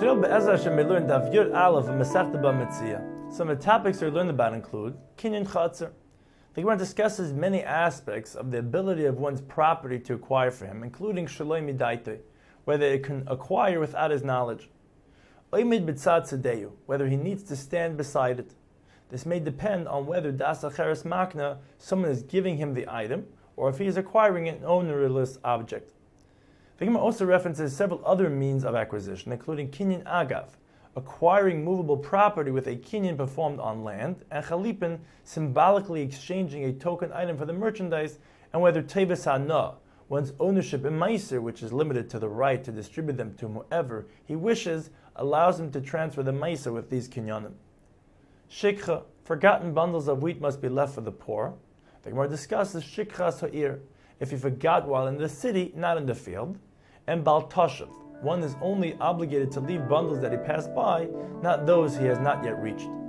Today, Be'ezah Hashem, we learn Daf Yud Aleph of Masechta B'Metzia. Some of the topics we learned about include Kinyan Chatzar. The Gemara discusses many aspects of the ability of one's property to acquire for him, including Shaloi Midaitoi, whether it can acquire without his knowledge. Oimid B'tzad Tzedeyu, whether he needs to stand beside it. This may depend on whether Das Acheres Makna, someone is giving him the item, or if he is acquiring an ownerless object. The Gemara also references several other means of acquisition, including Kinyan Agav, acquiring movable property with a Kinyan performed on land, and Chalipin, symbolically exchanging a token item for the merchandise, and whether Teves Hana, one's ownership in Meiser, which is limited to the right to distribute them to whomever he wishes, allows him to transfer the Meiser with these Kinyanim. Shikha, forgotten bundles of wheat must be left for the poor. The Gemara discusses Shikha Ha'ir, if he forgot while in the city, not in the field, and Bal Tashav, one is only obligated to leave bundles that he passed by, not those he has not yet reached.